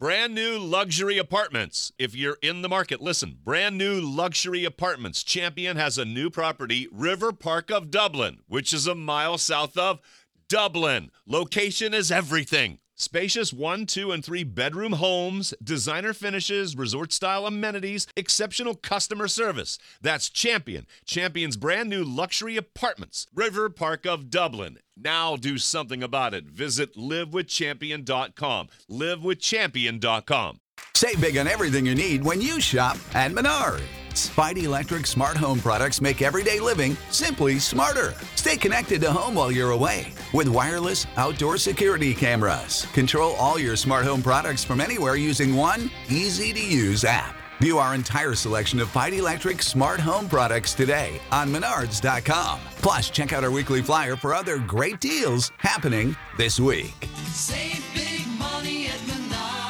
Brand new luxury apartments. If you're in the market, listen. Brand new luxury apartments. Champion has a new property, River Park of Dublin, which is a mile south of Dublin. Location is everything. Spacious 1, 2, and 3 bedroom homes, designer finishes, resort-style amenities, exceptional customer service. That's Champion. Champion's brand new luxury apartments, River Park of Dublin. Now do something about it. Visit livewithchampion.com. Livewithchampion.com. Save big on everything you need when you shop at Menards. Spidey Electric smart home products make everyday living simply smarter. Stay connected to home while you're away with wireless outdoor security cameras. Control all your smart home products from anywhere using one easy-to-use app. View our entire selection of Spidey Electric smart home products today on Menards.com. Plus, check out our weekly flyer for other great deals happening this week. Save big money at Menards.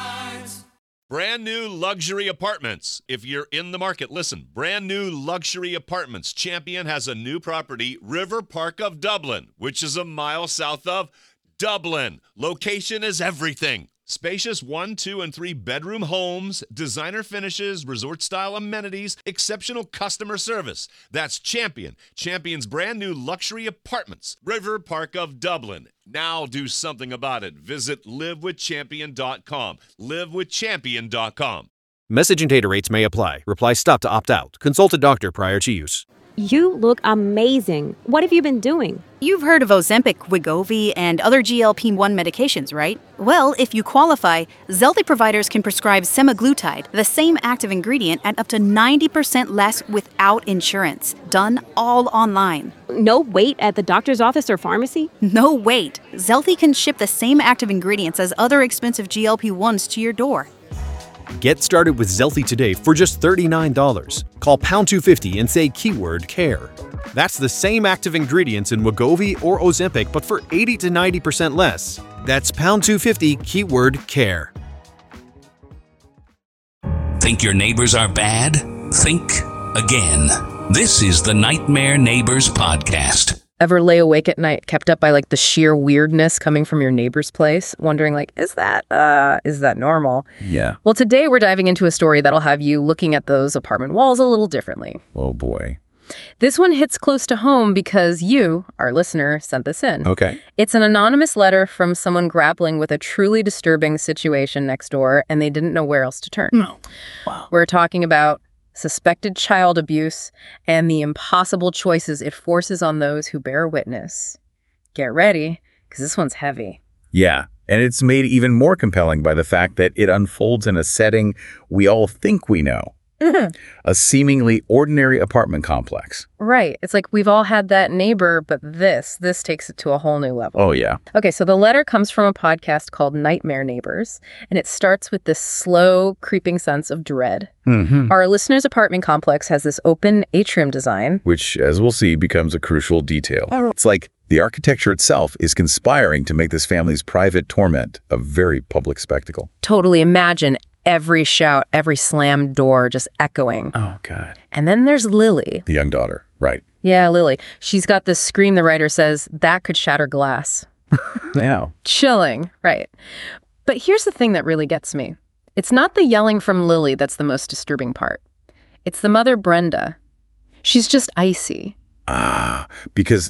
Brand new luxury apartments. If you're in the market, listen. Brand new luxury apartments. Champion has a new property, River Park of Dublin, which is a mile south of Dublin. Location is everything. Spacious 1, 2, and 3 bedroom homes, designer finishes, resort-style amenities, exceptional customer service. That's Champion. Champion's brand new luxury apartments, River Park of Dublin. Now do something about it. Visit livewithchampion.com. Livewithchampion.com. Message and data rates may apply. Reply stop to opt out. Consult a doctor prior to use. You look amazing. What have you been doing? You've heard of Ozempic, Wegovy, and other GLP-1 medications, right? Well, if you qualify, Zelty providers can prescribe semaglutide, the same active ingredient, at up to 90% less without insurance. Done all online. No wait at the doctor's office or pharmacy? No wait. Zelty can ship the same active ingredients as other expensive GLP-1s to your door. Get started with Zelty today for just $39. Call pound 250 and say keyword care. That's the same active ingredients in Wegovy or Ozempic, but for 80 to 90% less. That's pound 250 keyword care. Think your neighbors are bad? Think again. This is the Nightmare Neighbors Podcast. Ever lay awake at night, kept up by like the sheer weirdness coming from your neighbor's place, wondering like, is that normal? Yeah. Well, today we're diving into a story that'll have you looking at those apartment walls a little differently. Oh boy. This one hits close to home because you, our listener, sent this in. Okay. It's an anonymous letter from someone grappling with a truly disturbing situation next door, and they didn't know where else to turn. No. Wow. We're talking about suspected child abuse, and the impossible choices it forces on those who bear witness. Get ready, because this one's heavy. Yeah, and it's made even more compelling by the fact that it unfolds in a setting we all think we know. Mm-hmm. A seemingly ordinary apartment complex. Right. It's like we've all had that neighbor, but this takes it to a whole new level. Oh, yeah. Okay, so the letter comes from a podcast called Nightmare Neighbors, and it starts with this slow, creeping sense of dread. Mm-hmm. Our listener's apartment complex has this open atrium design, which, as we'll see, becomes a crucial detail. It's like the architecture itself is conspiring to make this family's private torment a very public spectacle. Totally imagine every shout, every slammed door just echoing. Oh, God. And then there's Lily. The young daughter, right. Yeah, Lily. She's got this scream the writer says, that could shatter glass. Yeah. Chilling, right. But here's the thing that really gets me. It's not the yelling from Lily that's the most disturbing part. It's the mother, Brenda. She's just icy. Because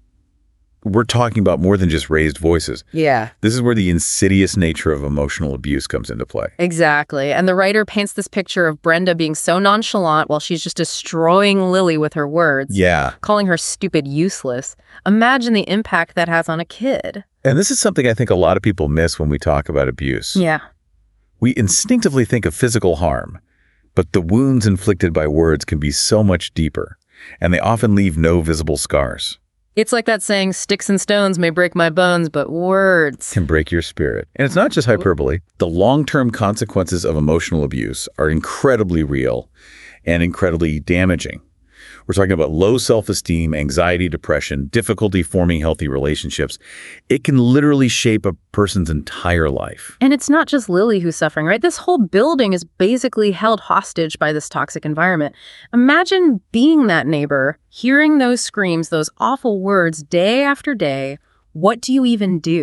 we're talking about more than just raised voices. Yeah. This is where the insidious nature of emotional abuse comes into play. Exactly. And the writer paints this picture of Brenda being so nonchalant while she's just destroying Lily with her words. Yeah. Calling her stupid, useless. Imagine the impact that has on a kid. And this is something I think a lot of people miss when we talk about abuse. Yeah. We instinctively think of physical harm, but the wounds inflicted by words can be so much deeper, and they often leave no visible scars. It's like that saying, sticks and stones may break my bones, but words can break your spirit. And it's not just hyperbole. The long-term consequences of emotional abuse are incredibly real and incredibly damaging. We're talking about low self-esteem, anxiety, depression, difficulty forming healthy relationships. It can literally shape a person's entire life. And it's not just Lily who's suffering, right? This whole building is basically held hostage by this toxic environment. Imagine being that neighbor, hearing those screams, those awful words day after day. What do you even do?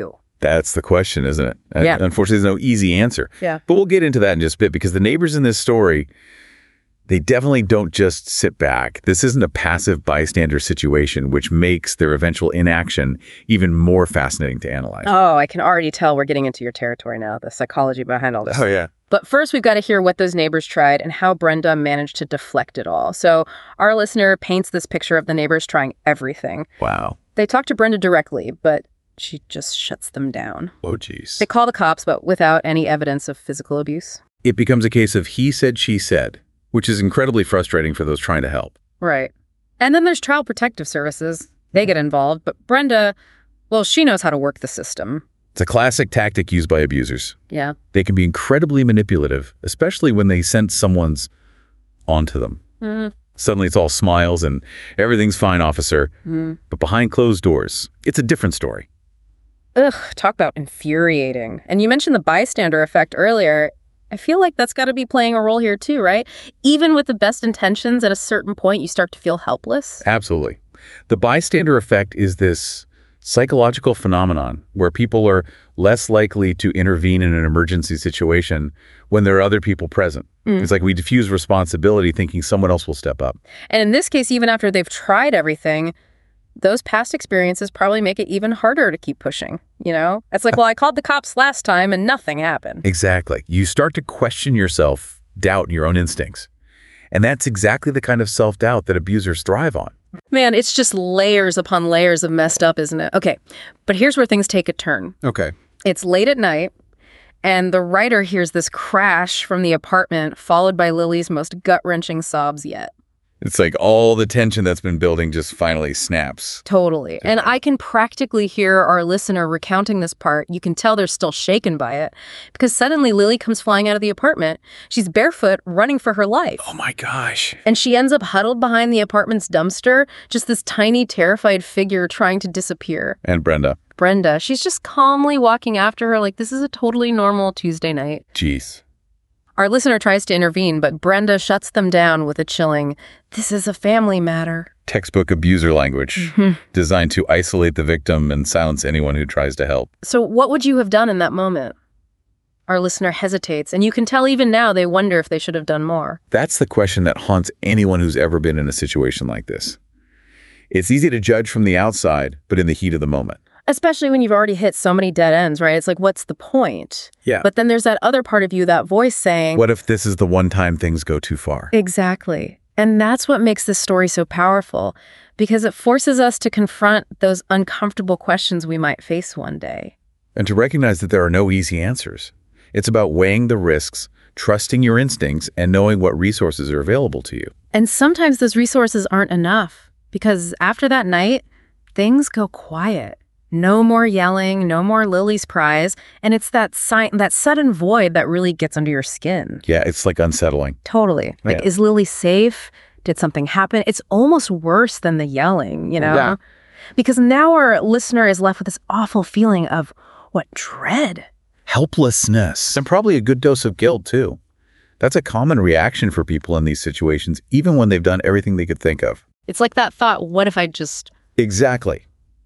That's the question, isn't it? Yeah. Unfortunately, there's no easy answer. Yeah. But we'll get into that in just a bit because the neighbors in this story, they definitely don't just sit back. This isn't a passive bystander situation, which makes their eventual inaction even more fascinating to analyze. Oh, I can already tell we're getting into your territory now, the psychology behind all this. Oh, yeah. But first, we've got to hear what those neighbors tried and how Brenda managed to deflect it all. So our listener paints this picture of the neighbors trying everything. Wow. They talk to Brenda directly, but she just shuts them down. Oh, geez. They call the cops, but without any evidence of physical abuse. It becomes a case of he said, she said, which is incredibly frustrating for those trying to help. Right. And then there's Child Protective Services. They get involved, but Brenda, well, she knows how to work the system. It's a classic tactic used by abusers. Yeah. They can be incredibly manipulative, especially when they sense someone's onto them. Suddenly it's all smiles and everything's fine, officer. But behind closed doors, it's a different story. Ugh, talk about infuriating. And you mentioned the bystander effect earlier. I feel like that's got to be playing a role here too, right? Even with the best intentions, at a certain point, you start to feel helpless. Absolutely. The bystander effect is this psychological phenomenon where people are less likely to intervene in an emergency situation when there are other people present. It's like we diffuse responsibility thinking someone else will step up. And in this case, even after they've tried everything, those past experiences probably make it even harder to keep pushing, you know? It's like, well, I called the cops last time and nothing happened. Exactly. You start to question yourself, doubt your own instincts. And that's exactly the kind of self-doubt that abusers thrive on. Man, it's just layers upon layers of messed up, isn't it? Okay, but here's where things take a turn. Okay. It's late at night, and the writer hears this crash from the apartment, followed by Lily's most gut-wrenching sobs yet. It's like all the tension that's been building just finally snaps. Totally. And I can practically hear our listener recounting this part. You can tell they're still shaken by it because suddenly Lily comes flying out of the apartment. She's barefoot, running for her life. Oh my gosh. And she ends up huddled behind the apartment's dumpster, just this tiny, terrified figure trying to disappear. And Brenda, she's just calmly walking after her like this is a totally normal Tuesday night. Jeez. Our listener tries to intervene, but Brenda shuts them down with a chilling, "This is a family matter." Textbook abuser language designed to isolate the victim and silence anyone who tries to help. So what would you have done in that moment? Our listener hesitates, and you can tell even now they wonder if they should have done more. That's the question that haunts anyone who's ever been in a situation like this. It's easy to judge from the outside, but in the heat of the moment. Especially when you've already hit so many dead ends, right? It's like, what's the point? Yeah. But then there's that other part of you, that voice saying, what if this is the one time things go too far? Exactly. And that's what makes this story so powerful, because it forces us to confront those uncomfortable questions we might face one day. And to recognize that there are no easy answers. It's about weighing the risks, trusting your instincts, and knowing what resources are available to you. And sometimes those resources aren't enough, because after that night, things go quiet. No more yelling, no more Lily's cries, and it's that sudden void that really gets under your skin. Yeah, it's like unsettling. Totally. Like, Yeah. is Lily safe? Did something happen? It's almost worse than the yelling, you know? Yeah. Because now our listener is left with this awful feeling of, what, dread? Helplessness. And probably a good dose of guilt, too. That's a common reaction for people in these situations, even when they've done everything they could think of. It's like that thought, what if I just... Exactly.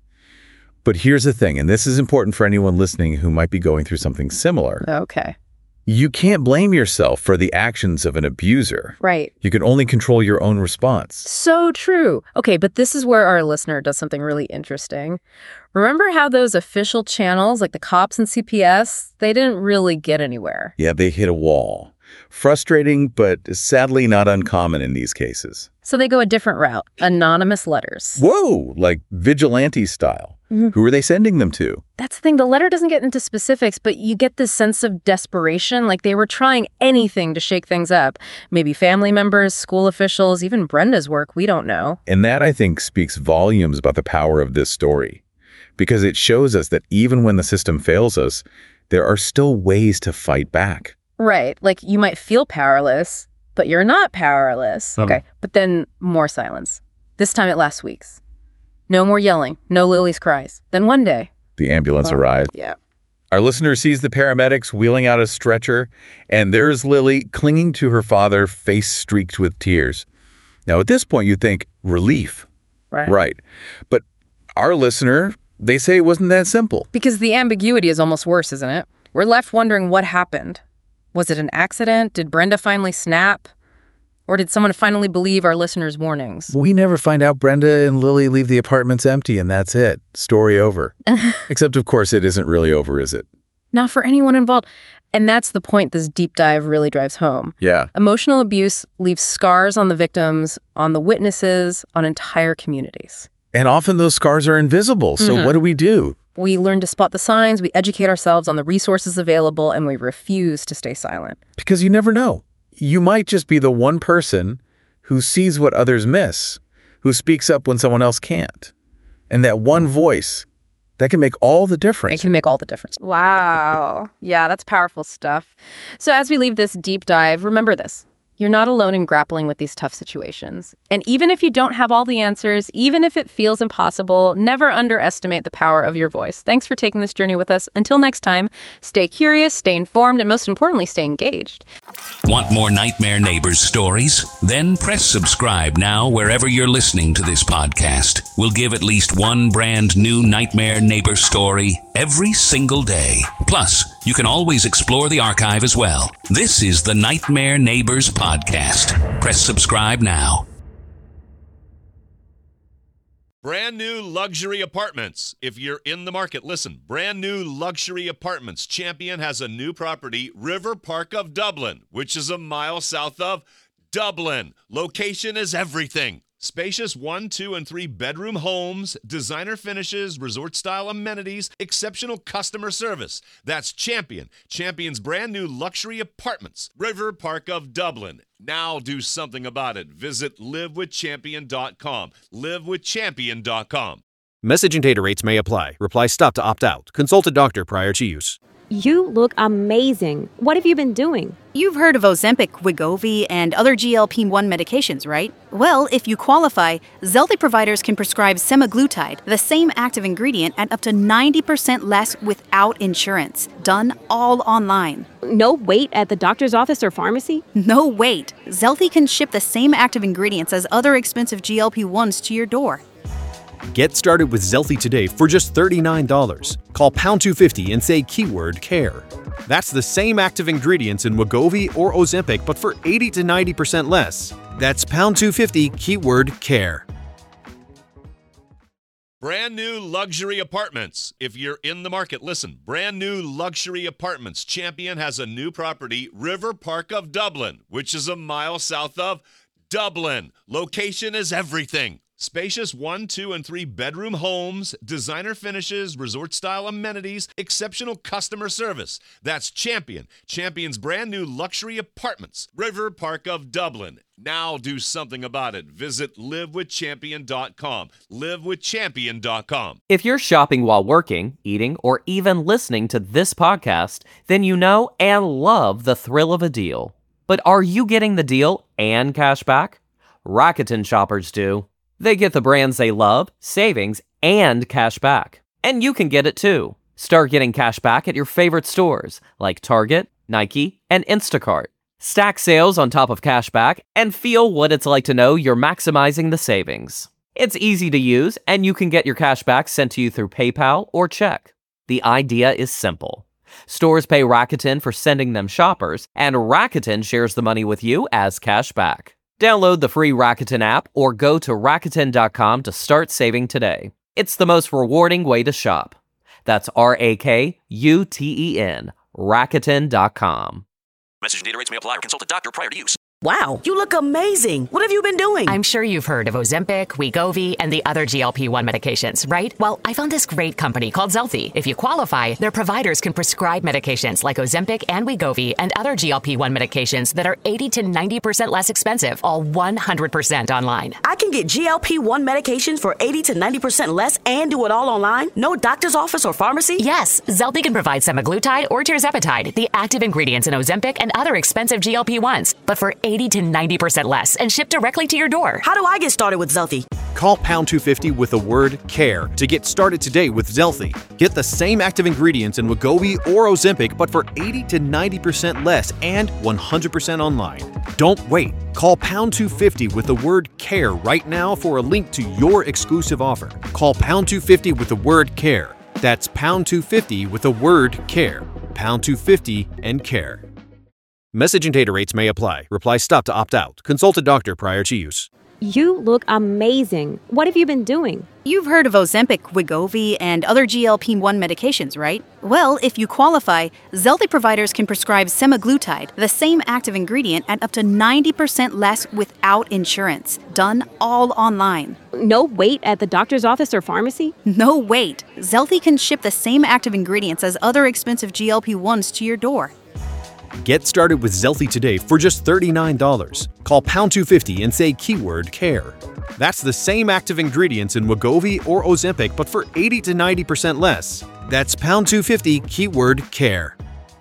But here's the thing, and this is important for anyone listening who might be going through something similar. Okay. You can't blame yourself for the actions of an abuser. Right. You can only control your own response. So true. Okay, but this is where our listener does something really interesting. Remember how those official channels, like the cops and CPS, they didn't really get anywhere? Yeah, they hit a wall. Frustrating, but sadly not uncommon in these cases. So they go a different route, anonymous letters. Whoa, like vigilante style. Who are they sending them to? That's the thing. The letter doesn't get into specifics, but you get this sense of desperation, like they were trying anything to shake things up. Maybe family members, school officials, even Brenda's work, we don't know. And that, I think, speaks volumes about the power of this story. Because it shows us that even when the system fails us, there are still ways to fight back. Right. Like you might feel powerless, but you're not powerless. Okay. But then more silence. This time it lasts weeks. No more yelling. No Lily's cries. Then one day. The ambulance arrived. Yeah. Our listener sees the paramedics wheeling out a stretcher, and there's Lily clinging to her father, face streaked with tears. Now, at this point, you think relief. Right. Right. But our listener They say it wasn't that simple. Because the ambiguity is almost worse, isn't it? We're left wondering what happened. Was it an accident? Did Brenda finally snap? Or did someone finally believe our listeners' warnings? We never find out. Brenda and Lily leave the apartments empty, and that's it. Story over. Except, of course, it isn't really over, is it? Not for anyone involved. And that's the point this deep dive really drives home. Yeah. Emotional abuse leaves scars on the victims, on the witnesses, on entire communities. And often those scars are invisible. So what do? We learn to spot the signs, we educate ourselves on the resources available, and we refuse to stay silent. Because you never know. You might just be the one person who sees what others miss, who speaks up when someone else can't. And that one voice, that can make all the difference. It can make all the difference. Wow. Yeah, that's powerful stuff. So as we leave this deep dive, remember this. You're not alone in grappling with these tough situations. And even if you don't have all the answers, even if it feels impossible, never underestimate the power of your voice. Thanks for taking this journey with us. Until next time, stay curious, stay informed, and most importantly, stay engaged. Want more Nightmare Neighbors stories? Then press subscribe now wherever you're listening to this podcast. We'll give at least one brand new Nightmare Neighbor story every single day. Plus, you can always explore the archive as well. This is the Nightmare Neighbors podcast. Press subscribe now. Brand new luxury apartments. If you're in the market, listen. Brand new luxury apartments. Champion has a new property, River Park of Dublin, which is a mile south of Dublin. Location is everything. Spacious 1, 2, and 3 bedroom homes, designer finishes, resort-style amenities, exceptional customer service. That's Champion. Champion's brand new luxury apartments, River Park of Dublin. Now do something about it. Visit livewithchampion.com. Livewithchampion.com. Message and data rates may apply. Reply stop to opt out. Consult a doctor prior to use. You look amazing. What have you been doing? You've heard of Ozempic, Wegovy, and other GLP-1 medications, right? Well, if you qualify, Zelty providers can prescribe semaglutide, the same active ingredient, at up to 90% less without insurance. Done all online. No wait at the doctor's office or pharmacy? No wait. Zelty can ship the same active ingredients as other expensive GLP-1s to your door. Get started with Zelty today for just $39. Call pound 250 and say keyword CARE. That's the same active ingredients in Wegovy or Ozempic, but for 80 to 90% less. That's pound 250 keyword CARE. Brand new luxury apartments. If you're in the market, listen. Brand new luxury apartments. Champion has a new property, River Park of Dublin, which is a mile south of Dublin. Location is everything. Spacious 1, 2, and 3 bedroom homes, designer finishes, resort-style amenities, exceptional customer service. That's Champion. Champion's brand new luxury apartments, River Park of Dublin. Now do something about it. Visit livewithchampion.com. Livewithchampion.com. If you're shopping while working, eating, or even listening to this podcast, then you know and love the thrill of a deal. But are you getting the deal and cash back? Rakuten shoppers do. They get the brands they love, savings, and cash back. And you can get it too. Start getting cash back at your favorite stores like Target, Nike, and Instacart. Stack sales on top of cash back and feel what it's like to know you're maximizing the savings. It's easy to use, and you can get your cash back sent to you through PayPal or check. The idea is simple. Stores pay Rakuten for sending them shoppers, and Rakuten shares the money with you as cash back. Download the free Rakuten app or go to Rakuten.com to start saving today. It's the most rewarding way to shop. That's Rakuten, Rakuten.com. Message and data rates may apply or consult a doctor prior to use. Wow, you look amazing. What have you been doing? I'm sure you've heard of Ozempic, Wegovy, and the other GLP-1 medications, right? Well, I found this great company called Zelty. If you qualify, their providers can prescribe medications like Ozempic and Wegovy and other GLP-1 medications that are 80 to 90% less expensive, all 100% online. I can get GLP-1 medications for 80 to 90% less and do it all online? No doctor's office or pharmacy? Yes, Zelty can provide semaglutide or tirzepatide, the active ingredients in Ozempic and other expensive GLP-1s. But for 80 to 90% less and shipped directly to your door. How do I get started with Zelfie? Call pound 250 with the word CARE to get started today with Zelfie. Get the same active ingredients in Wegovy or Ozempic, but for 80 to 90% less and 100% online. Don't wait. Call pound 250 with the word CARE right now for a link to your exclusive offer. Call pound 250 with the word CARE. That's pound 250 with the word CARE. Pound 250 and CARE. Message and data rates may apply. Reply stop to opt out. Consult a doctor prior to use. You look amazing. What have you been doing? You've heard of Ozempic, Wegovy, and other GLP-1 medications, right? Well, if you qualify, Zelfie providers can prescribe semaglutide, the same active ingredient, at up to 90% less without insurance. Done all online. No wait at the doctor's office or pharmacy? No wait. Zelfie can ship the same active ingredients as other expensive GLP-1s to your door. Get started with Zelfie today for just $39. Call pound 250 and say keyword CARE. That's the same active ingredients in Wegovy or Ozempic, but for 80 to 90% less. That's pound 250 keyword CARE.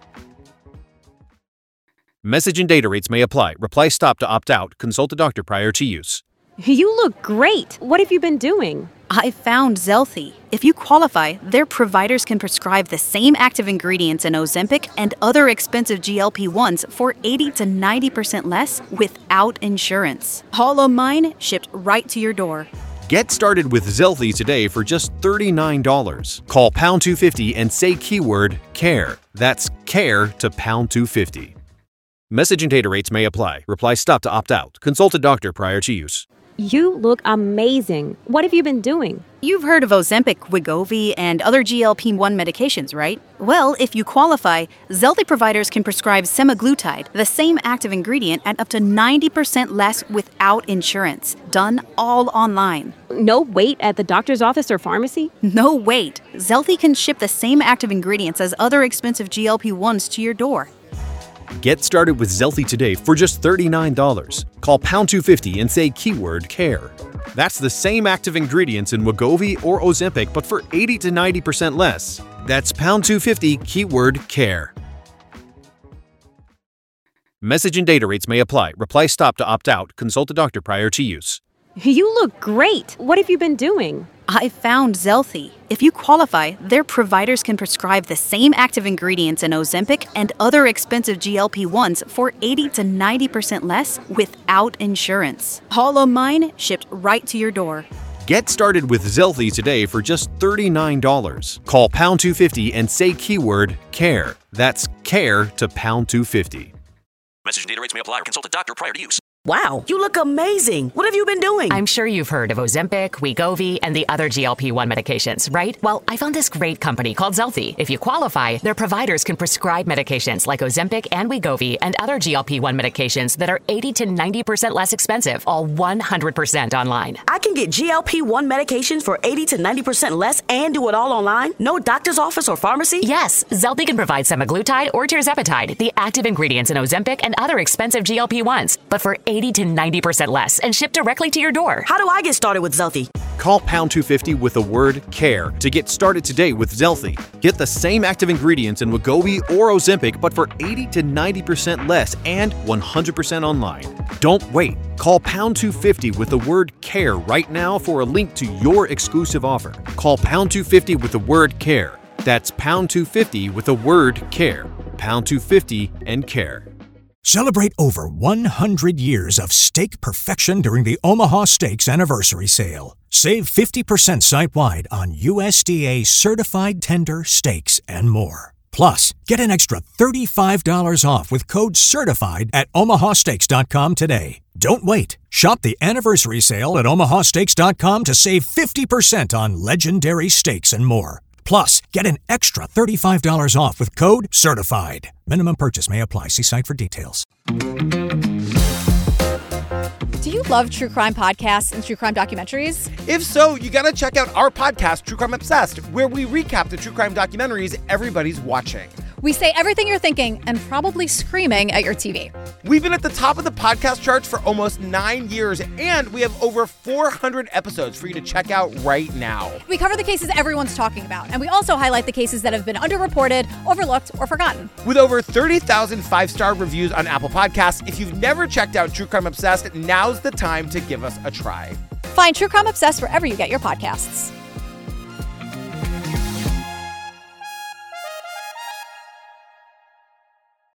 Message and data rates may apply. Reply stop to opt out. Consult a doctor prior to use. You look great. What have you been doing? I found Zelfie. If you qualify, their providers can prescribe the same active ingredients in Ozempic and other expensive GLP-1s for 80 to 90% less without insurance. All online, shipped right to your door. Get started with Zelfie today for just $39. Call pound 250 and say keyword CARE. That's CARE to pound 250. Message and data rates may apply. Reply stop to opt out. Consult a doctor prior to use. You look amazing. What have you been doing? You've heard of Ozempic, Wegovy, and other GLP-1 medications, right? Well, if you qualify, Zelfie providers can prescribe semaglutide, the same active ingredient, at up to 90% less without insurance. Done all online. No wait at the doctor's office or pharmacy? No wait. Zelfie can ship the same active ingredients as other expensive GLP-1s to your door. Get started with Zelfie today for just $39. Call pound 250 and say keyword CARE. That's the same active ingredients in Wegovy or Ozempic, but for 80 to 90% less. That's pound 250 keyword CARE. Message and data rates may apply. Reply stop to opt out. Consult a doctor prior to use. You look great. What have you been doing? I found Zelfie. If you qualify, their providers can prescribe the same active ingredients in Ozempic and other expensive GLP-1s for 80 to 90% less without insurance. All online, shipped right to your door. Get started with Zelfie today for just $39. Call pound 250 and say keyword CARE. That's CARE to pound 250. Message and data rates may apply or consult a doctor prior to use. Wow, you look amazing. What have you been doing? I'm sure you've heard of Ozempic, Wegovy, and the other GLP-1 medications, right? Well, I found this great company called Zelfie. If you qualify, their providers can prescribe medications like Ozempic and Wegovy and other GLP-1 medications that are 80 to 90% less expensive, all 100% online. I can get GLP-1 medications for 80 to 90% less and do it all online? No doctor's office or pharmacy? Yes, Zelfie can provide semaglutide or tirzepatide, the active ingredients in Ozempic and other expensive GLP-1s, but for 80 to 90% less and shipped directly to your door. How do I get started with Zelfie? Call pound 250 with the word CARE to get started today with Zelfie. Get the same active ingredients in Wegovy or Ozempic, but for 80 to 90% less and 100% online. Don't wait. Call pound 250 with the word CARE right now for a link to your exclusive offer. Call pound 250 with the word CARE. That's pound 250 with the word CARE. Pound 250 and CARE. Celebrate over 100 years of steak perfection during the Omaha Steaks Anniversary Sale. Save 50% site-wide on USDA certified tender steaks and more. Plus, get an extra $35 off with code CERTIFIED at omahasteaks.com today. Don't wait. Shop the anniversary sale at omahasteaks.com to save 50% on legendary steaks and more. Plus, get an extra $35 off with code CERTIFIED. Minimum purchase may apply. See site for details. Do you love true crime podcasts and true crime documentaries? If so, you gotta check out our podcast, True Crime Obsessed, where we recap the true crime documentaries everybody's watching. We say everything you're thinking and probably screaming at your TV. We've been at the top of the podcast charts for almost 9 years, and we have over 400 episodes for you to check out right now. We cover the cases everyone's talking about, and we also highlight the cases that have been underreported, overlooked, or forgotten. With over 30,000 five-star reviews on Apple Podcasts, if you've never checked out True Crime Obsessed, now's the time to give us a try. Find True Crime Obsessed wherever you get your podcasts.